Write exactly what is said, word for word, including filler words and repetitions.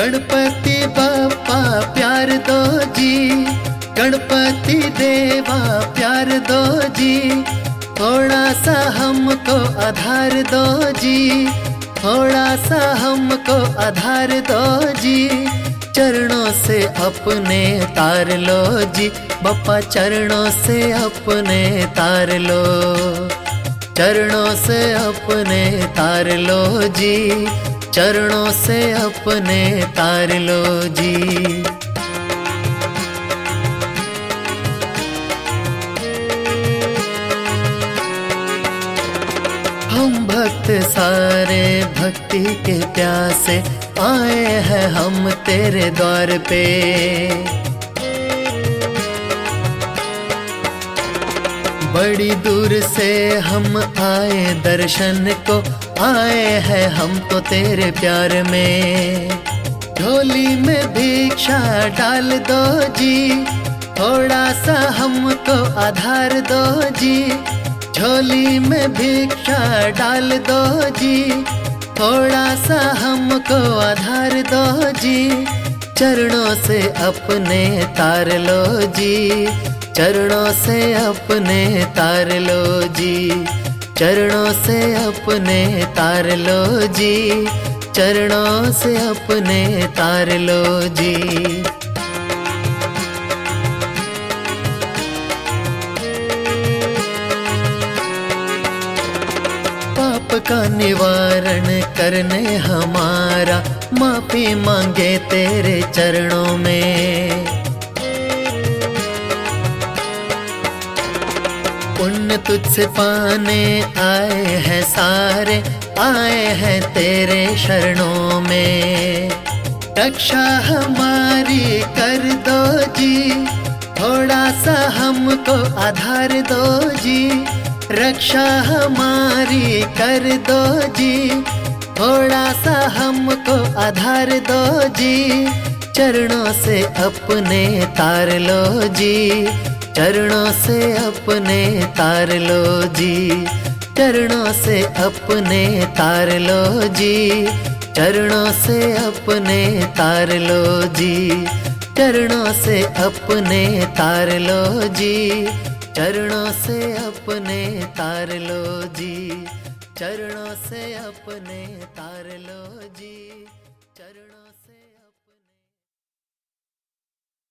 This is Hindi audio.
गणपति बप्पा प्यार दो जी, गणपति देवा प्यार दो जी, थोड़ा सा हमको आधार दो जी, थोड़ा सा हमको आधार दो जी, चरणों से अपने तार लो जी, बप्पा चरणों से अपने तार लो, चरणों से अपने तार लो जी, चरणों से अपने तार लो जी। हम भक्त सारे भक्ति के प्यासे आए हैं हम तेरे द्वार पे, बड़ी दूर से हम आए दर्शन को, आए हैं हम तो तेरे प्यार में। झोली में भिक्षा डाल दो जी, थोड़ा सा हमको आधार दो जी, झोली में भिक्षा डाल दो जी, थोड़ा सा हमको आधार दो जी, चरणों से अपने तार लो जी, चरणों से अपने तार लो जी, चरणों से अपने तार लो जी, चरणों से अपने तार लो जी। पाप का निवारण करने हमारा, माफी मांगे तेरे चरणों में। पुण्य तुझसे पाने आए हैं सारे, आए हैं तेरे शरणों में। रक्षा हमारी कर दो जी, थोड़ा सा हमको आधार दो जी, रक्षा हमारी कर दो जी, थोड़ा सा हमको आधार दो जी, चरणों से अपने तार लो जी, चरणों से अपने तार लो जी, चरणों से अपने तार लो जी, चरणों से अपने तार लो जी, चरणों से अपने तार लो जी, चरणों से अपने तार लो जी, चरणों से अपने तार लो जी।